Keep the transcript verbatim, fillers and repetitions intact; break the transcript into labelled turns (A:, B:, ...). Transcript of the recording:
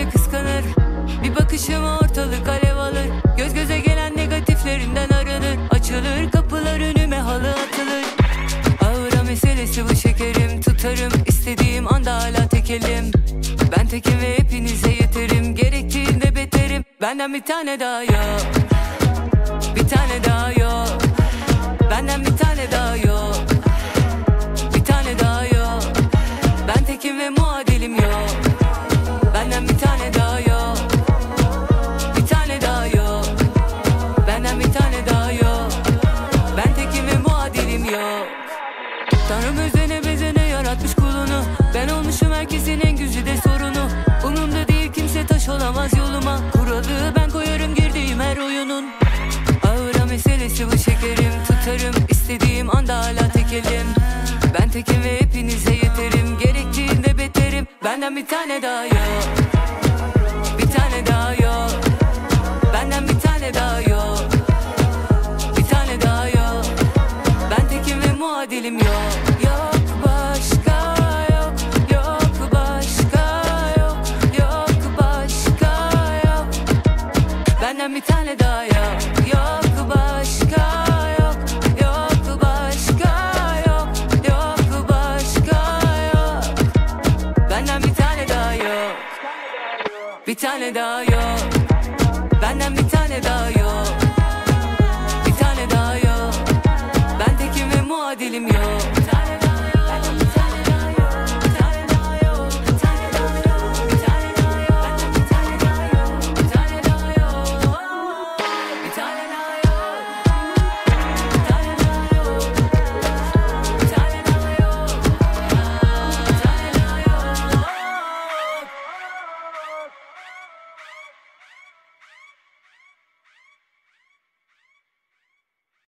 A: beni kıskanır. Bir bakışıma ortalık alev alır. Göz göze gelen negatiflerinden aranır. Açılır kapılar önüme, halı atılır. Ağıra meselesi bu şekerim. Tutarım istediğim anda hala tek elim. Ben tekim ve hepinize yeterim. Gerektiğinde beterim. Benden bir tane daha yok. Bir tane daha yok. Benden bir tane daha yok. Bir tane daha yok. Ben tekim ve muadilim yok. Benden bir tane daha yok. Bir tane daha yok. Benden bir tane daha yok. Ben tekim ve muadilim yok. Tanrım özene bezene yaratmış kulunu. Ben olmuşum herkesin en güzide sorunu. Umurumda değil kimse taş olamaz yoluma. Kuralı ben koyarım girdiğim her oyunun. Ağıra meselesi bu şekerim. Tutarım istediğim anda hala tek elim. Ben tekim ve hepinize yeterim. Gerektiğinde beterim. Benden bir tane daha yok. Bir tane daha yok. Benden bir tane daha yok. Bir tane daha yok. Ben tekim ve muadilim yok. Yok başka yok. Yok başka yok. Yok başka yok. Benden bir tane daha yok. Yok başka yok. Yok başka yok. Yok başka yok. Benden bir tane daha yok. Bir tane daha yok. Benden bir tane daha yok.